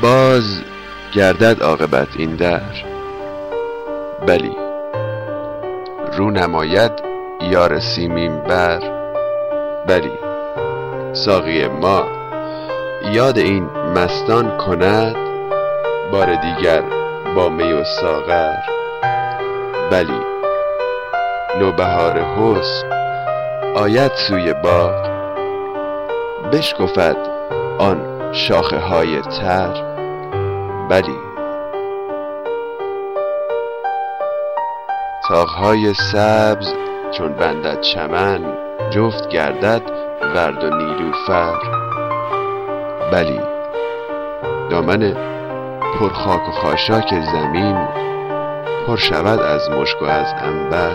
باز گردد عاقبت این در، بلی رو نماید یار سیمین بر. بلی ساقی ما یاد این مستان کند، بار دیگر با می و ساغر. بلی نوبهار حسن آید سوی باغ، بشکفد آن شاخه های تر. بلی طاقهای سبز چون بندد چمن، جفت گردد ورد و نیلوفر. بلی دامن پرخاک و خاشاک زمین، پر شود از مشک و از عنبر.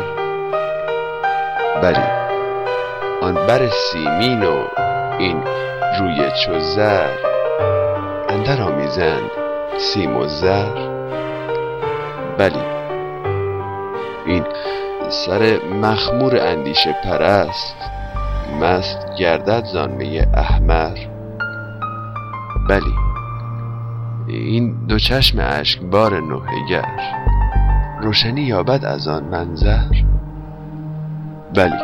بلی آن بر سیمین و این روی چو زر، اندر آمیزند سیم و زر. بلی این سر مخمور اندیشه پرست، مست گردد زان می احمر. بلی این دو چشم اشکبار نوحه گر، روشنی یابد از آن منظر. بلی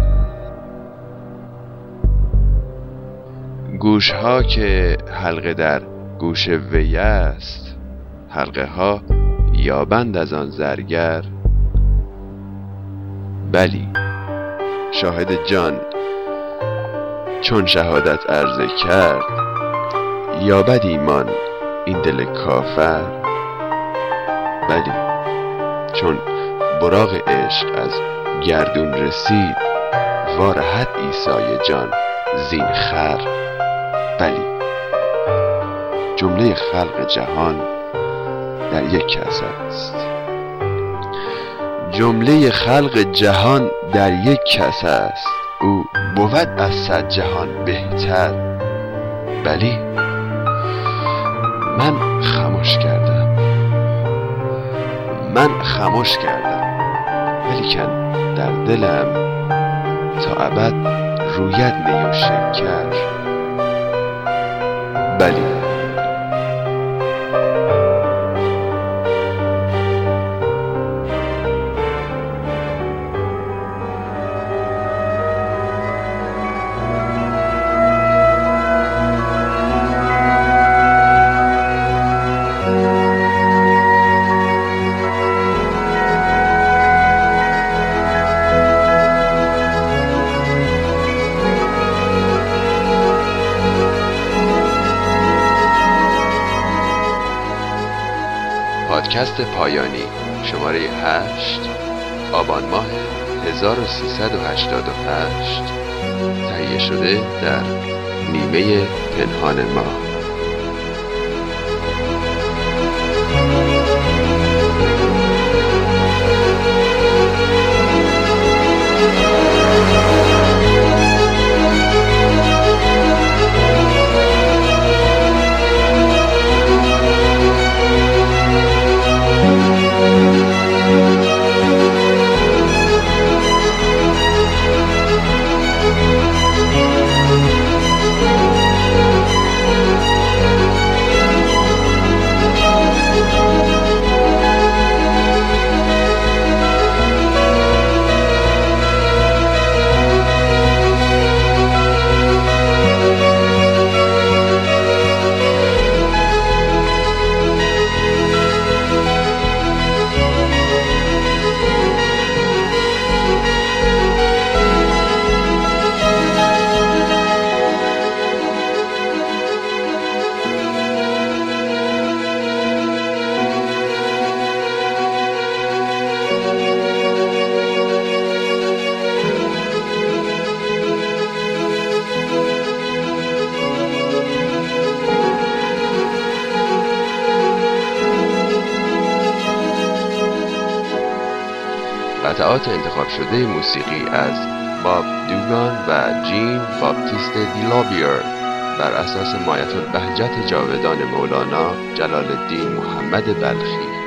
گوش ها که حلقه در گوش وی است، حلقه ها یابند از آن زرگر. بلی شاهد جان چون شهادت عرضه کرد، یابد ایمان این دل کافر. بلی چون براق عشق از گردون رسید، وارهد عیسای جان زین خر. بلی جمله خلق جهان در یک کس است، جمله خلق جهان در یک کس است، او بود از صد جهان بهتر. بلی من خموش کردم، من خموش کردم، ولیکن در دلم تا ابد روید می و شکر. بلی پادکست پایانی شماره 8 آبان ماه 1388 تهیه شده در نیمه پنهان ما. قطعات انتخاب شده موسیقی از باب دوگان و جین باپتیست دیلابیر بر اساس مایة البهجت جاودان مولانا جلال الدین محمد بلخی.